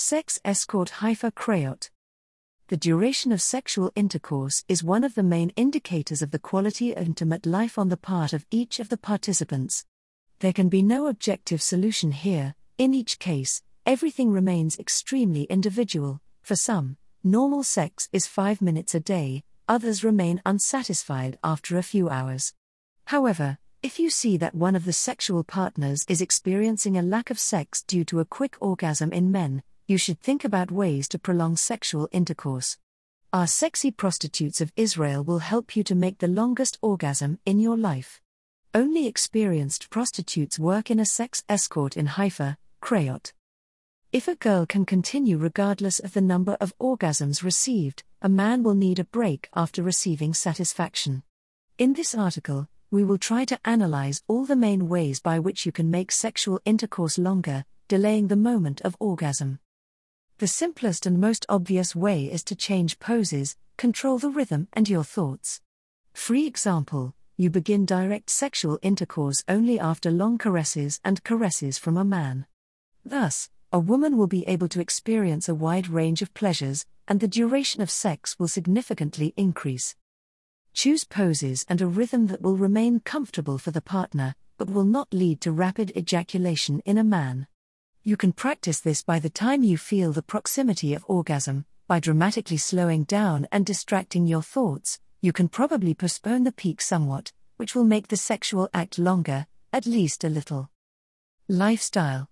Sex escort Haifa Krayot. The duration of sexual intercourse is one of the main indicators of the quality of intimate life on the part of each of the participants. There can be no objective solution here. In each case, everything remains extremely individual. For some, normal sex is 5 minutes a day, others remain unsatisfied after a few hours. However, if you see that one of the sexual partners is experiencing a lack of sex due to a quick orgasm in men, you should think about ways to prolong sexual intercourse. Our sexy prostitutes of Israel will help you to make the longest orgasm in your life. Only experienced prostitutes work in a sex escort in Haifa, Krayot. If a girl can continue regardless of the number of orgasms received, a man will need a break after receiving satisfaction. In this article, we will try to analyze all the main ways by which you can make sexual intercourse longer, delaying the moment of orgasm. The simplest and most obvious way is to change poses, control the rhythm and your thoughts. For example, you begin direct sexual intercourse only after long caresses and caresses from a man. Thus, a woman will be able to experience a wide range of pleasures, and the duration of sex will significantly increase. Choose poses and a rhythm that will remain comfortable for the partner, but will not lead to rapid ejaculation in a man. You can practice this by the time you feel the proximity of orgasm. By dramatically slowing down and distracting your thoughts, you can probably postpone the peak somewhat, which will make the sexual act longer, at least a little. Lifestyle.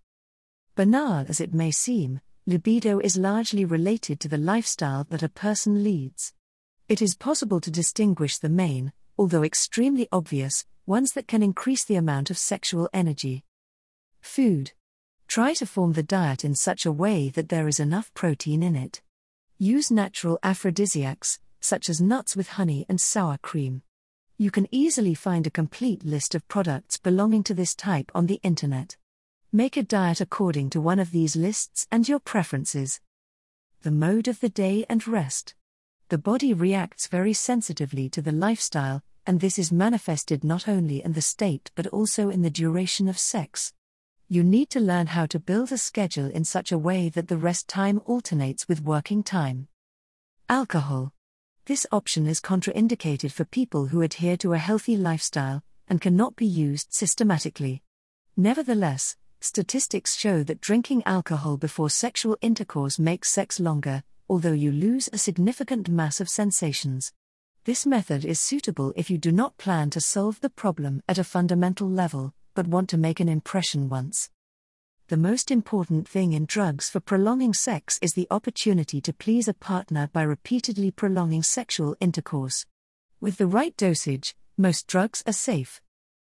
Banal as it may seem, libido is largely related to the lifestyle that a person leads. It is possible to distinguish the main, although extremely obvious, ones that can increase the amount of sexual energy. Food. Try to form the diet in such a way that there is enough protein in it. Use natural aphrodisiacs, such as nuts with honey and sour cream. You can easily find a complete list of products belonging to this type on the internet. Make a diet according to one of these lists and your preferences. The mode of the day and rest. The body reacts very sensitively to the lifestyle, and this is manifested not only in the state but also in the duration of sex. You need to learn how to build a schedule in such a way that the rest time alternates with working time. Alcohol. This option is contraindicated for people who adhere to a healthy lifestyle and cannot be used systematically. Nevertheless, statistics show that drinking alcohol before sexual intercourse makes sex longer, although you lose a significant mass of sensations. This method is suitable if you do not plan to solve the problem at a fundamental level, but want to make an impression once. The most important thing in drugs for prolonging sex is the opportunity to please a partner by repeatedly prolonging sexual intercourse. With the right dosage, most drugs are safe.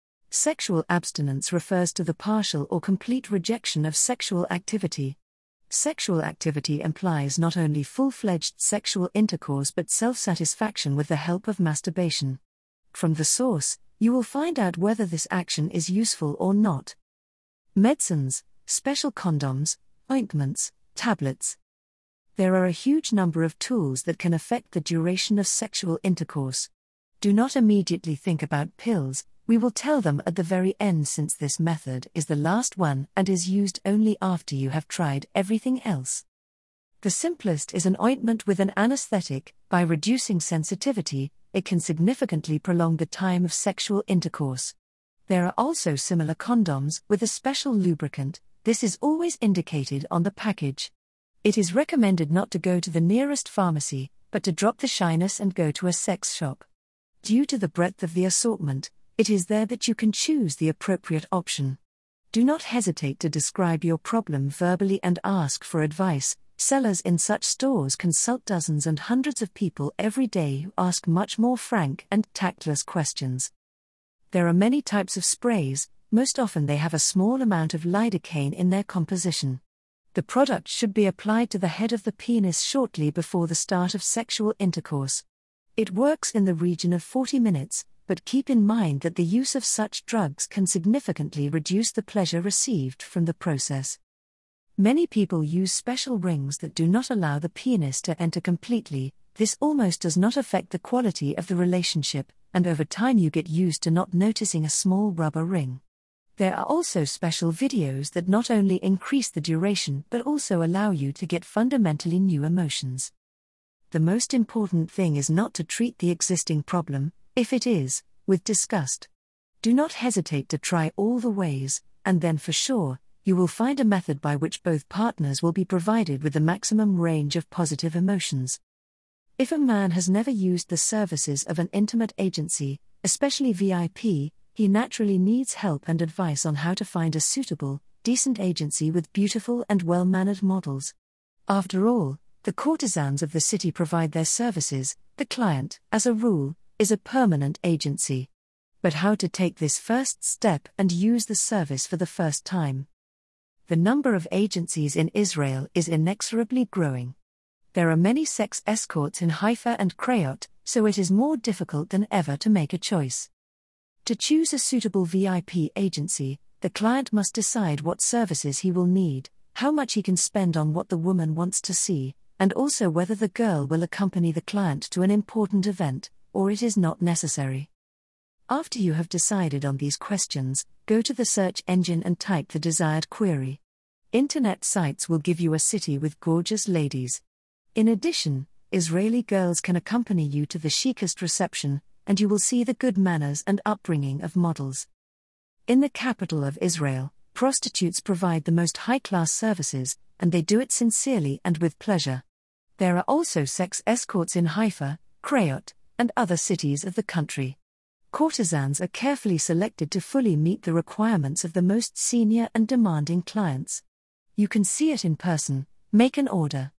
Sexual abstinence refers to the partial or complete rejection of sexual activity. Sexual activity implies not only full-fledged sexual intercourse but self-satisfaction with the help of masturbation. From the source, you will find out whether this action is useful or not. Medicines, special condoms, ointments, tablets. There are a huge number of tools that can affect the duration of sexual intercourse. Do not immediately think about pills, we will tell them at the very end since this method is the last one and is used only after you have tried everything else. The simplest is an ointment with an anesthetic. By reducing sensitivity, it can significantly prolong the time of sexual intercourse. There are also similar condoms with a special lubricant. This is always indicated on the package. It is recommended not to go to the nearest pharmacy, but to drop the shyness and go to a sex shop. Due to the breadth of the assortment, it is there that you can choose the appropriate option. Do not hesitate to describe your problem verbally and ask for advice. Sellers in such stores consult dozens and hundreds of people every day who ask much more frank and tactless questions. There are many types of sprays. Most often they have a small amount of lidocaine in their composition. The product should be applied to the head of the penis shortly before the start of sexual intercourse. It works in the region of 40 minutes, but keep in mind that the use of such drugs can significantly reduce the pleasure received from the process. Many people use special rings that do not allow the penis to enter completely. This almost does not affect the quality of the relationship, and over time you get used to not noticing a small rubber ring. There are also special videos that not only increase the duration but also allow you to get fundamentally new emotions. The most important thing is not to treat the existing problem, if it is, with disgust. Do not hesitate to try all the ways, and then for sure, you will find a method by which both partners will be provided with the maximum range of positive emotions. If a man has never used the services of an intimate agency, especially VIP, he naturally needs help and advice on how to find a suitable, decent agency with beautiful and well-mannered models. After all, the courtesans of the city provide their services. The client, as a rule, is a permanent agency. But how to take this first step and use the service for the first time? The number of agencies in Israel is inexorably growing. There are many sex escorts in Haifa and Krayot, so it is more difficult than ever to make a choice. To choose a suitable VIP agency, the client must decide what services he will need, how much he can spend on what the woman wants to see, and also whether the girl will accompany the client to an important event, or it is not necessary. After you have decided on these questions, go to the search engine and type the desired query. Internet sites will give you a city with gorgeous ladies. In addition, Israeli girls can accompany you to the chicest reception, and you will see the good manners and upbringing of models. In the capital of Israel, prostitutes provide the most high-class services, and they do it sincerely and with pleasure. There are also sex escorts in Haifa, Krayot, and other cities of the country. Courtesans are carefully selected to fully meet the requirements of the most senior and demanding clients. You can see it in person, make an order,